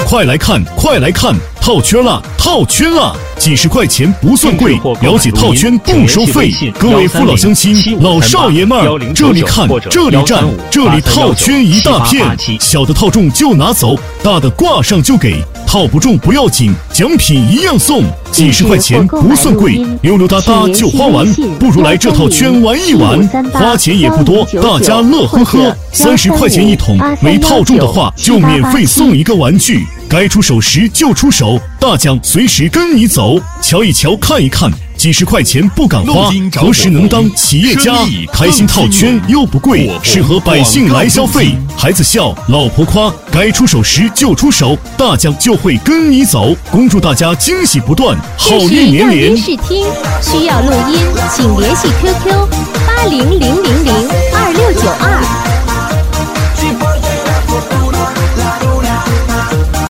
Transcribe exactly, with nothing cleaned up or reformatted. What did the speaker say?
快来看，快来看，套圈了，套圈了！几十块钱不算贵，了解套圈不收费。各位父老乡亲、老少爷们儿，这里看，这里站，这里套圈一大片，小的套中就拿走，大的挂上就给，套不中不要紧，奖品一样送。几十块钱不算贵，溜溜达达就花完，不如来这套圈玩一玩，花钱也不多，大家乐呵呵。三十块钱一桶，没套中的话就免费送一个玩具。该出手时就出手，大奖随时跟你走。瞧一瞧，看一看，几十块钱不敢花，何时能当企业家？开心套圈又不贵，适合百姓来消费。孩子笑，老婆夸，该出手时就出手，大奖就会跟你走。恭祝大家惊喜不断，好运连连。 试听需要录音，请联系 Q Q 八零零零零二六九二。